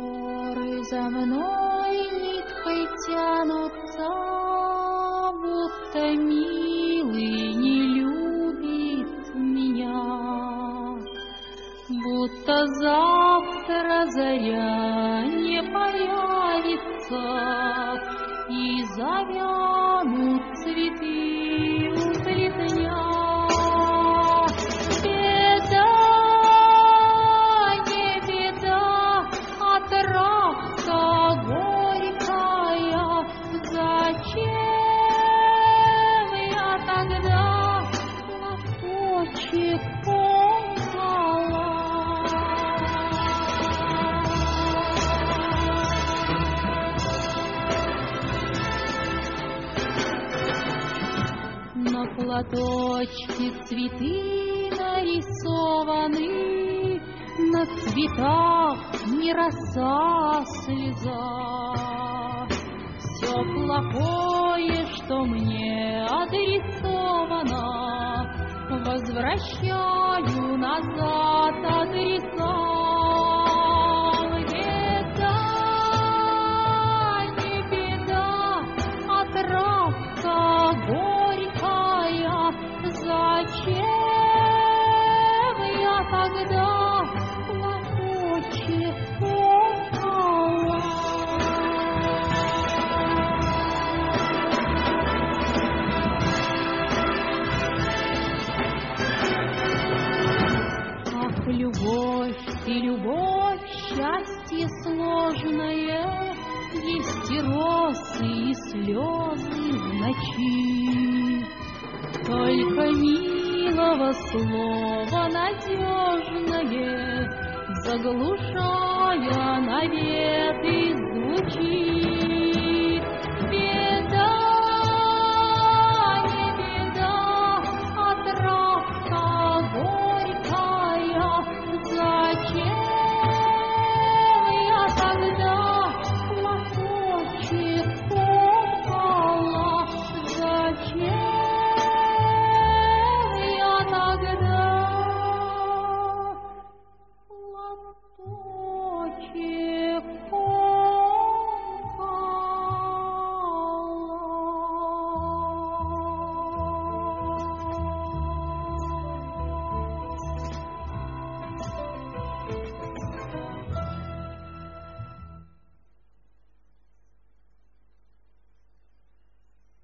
Горы за мной ниткой тянутся, будто милый не любит меня, будто завтра заря не появится и завянут цветы у плетня. На платочке цветы нарисованы, на цветах не роса, слеза. Все плохое, что мне адресовано, возвращаю назад адреса. Беда, не беда, а травка горькая. Зачем я тогда платочек порвала? Ах, любовь, ты любовь, счастье сложное, есть и росы, и слезы в ночи. Только милого слова надежное, заглушая наветы, звучит.